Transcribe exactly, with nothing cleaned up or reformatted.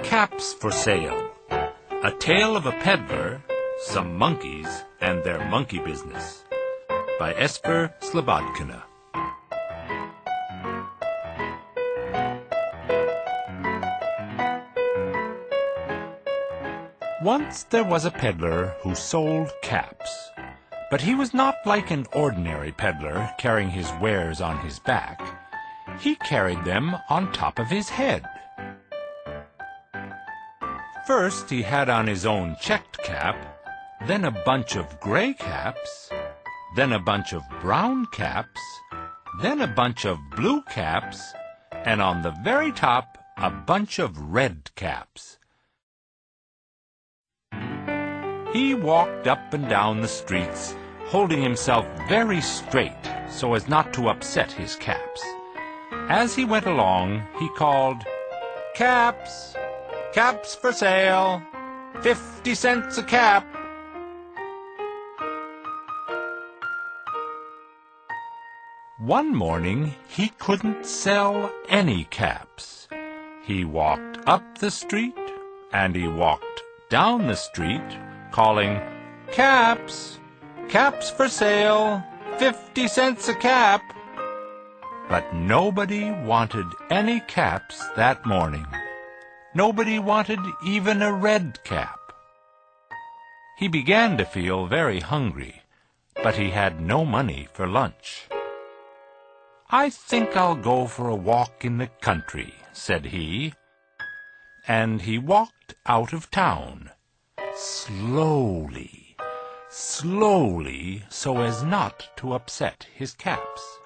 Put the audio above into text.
Caps for Sale. A Tale of a Peddler, Some Monkeys, and Their Monkey Business. By Esper Slobodkina. Once there was a peddler who sold caps. But he was not like an ordinary peddler carrying his wares on his back. He carried them on top of his head. First he had on his own checked cap, then a bunch of gray caps, then a bunch of brown caps, then a bunch of blue caps, and on the very top a bunch of red caps. He walked up and down the streets, holding himself very straight so as not to upset his caps. As he went along, he called, "Caps! Caps for sale! Fifty cents a cap!" One morning, he couldn't sell any caps. He walked up the street, and he walked down the street, calling, "Caps! Caps for sale! Fifty cents a cap!" But nobody wanted any caps that morning. Nobody wanted even a red cap. He began to feel very hungry, but he had no money for lunch. "I think I'll go for a walk in the country," said he. And he walked out of town, slowly, slowly, so as not to upset his caps.